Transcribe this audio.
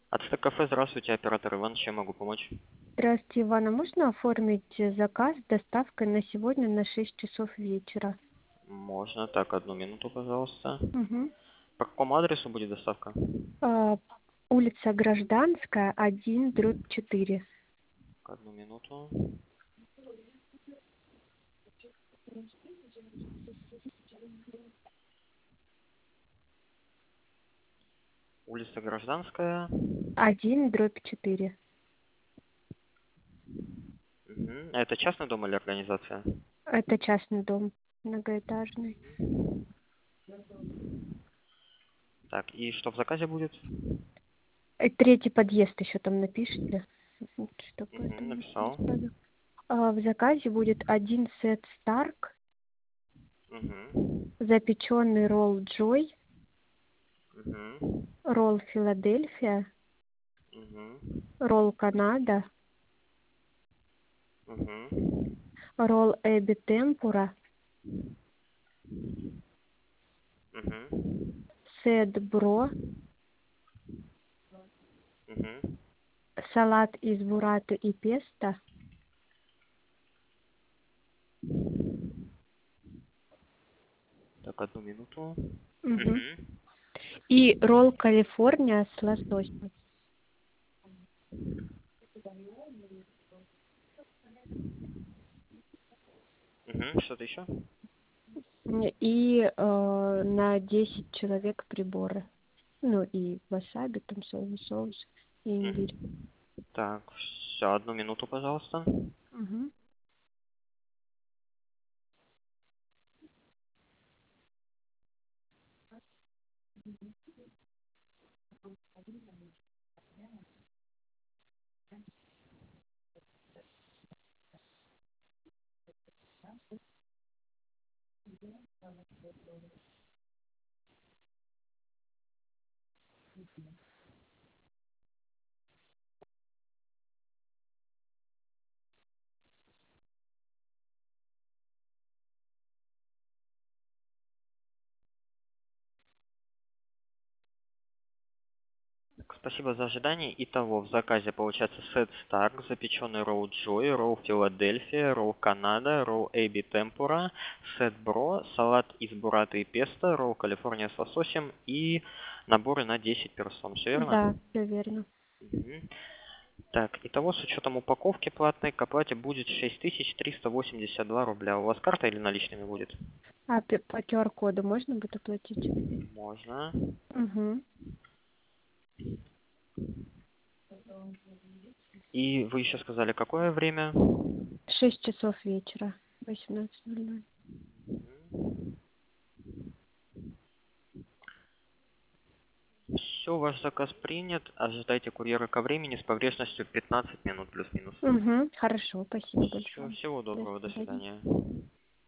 Ацтек кафе, здравствуйте, оператор Иван, чем могу помочь? Здравствуйте, Ивана. Можно оформить заказ с доставкой на сегодня на 6 часов вечера? Можно. Так, одну минуту, пожалуйста. Мгм. По какому адресу будет доставка? А, улица Гражданская, 1/4. Так, одну минуту. Улица Гражданская. 1/4. Мгм. А это частный дом или организация? Это частный дом, многоэтажный. Так, и что в заказе будет? Третий подъезд еще там напишите, чтобы это Мгм, не написал. сразу. В заказе будет один сет Старк, Мгм. запеченный ролл Джой, Мгм. ролл Филадельфия, Мгм. ролл Канада, Мгм. ролл Эбби Темпура, Мгм. сет Бро, Мгм. салат из бураты и песто, Так, одну минуту. мгм, Мгм. и ролл Калифорния с лососем. Мгм. Что-то еще? И на 10 человек приборы. Ну и васаби, там соевый соус и имбирь. Мгм. Так, все, одну минуту, пожалуйста. Мгм. Спасибо за ожидание. Итого, в заказе получается сет Старк, запеченный ролл Джой, ролл Филадельфия, ролл Канада, ролл Эбби Темпура, сет Бро, салат из бураты и песто, ролл Калифорния с лососем и наборы на 10 персон. Все верно? Да, все верно. Мгм. Так, итого с учетом упаковки платной к оплате будет 6382 рубля. У вас карта или наличными будет? А по QR-коду можно будет оплатить? Можно. Угу. И вы еще сказали, какое время? 6 часов вечера, 18:00. Все, ваш заказ принят. Ожидайте курьера ко времени с погрешностью 15 минут плюс-минус. Угу. Хорошо, спасибо Все, большое. всего До доброго, до свидания. свидания.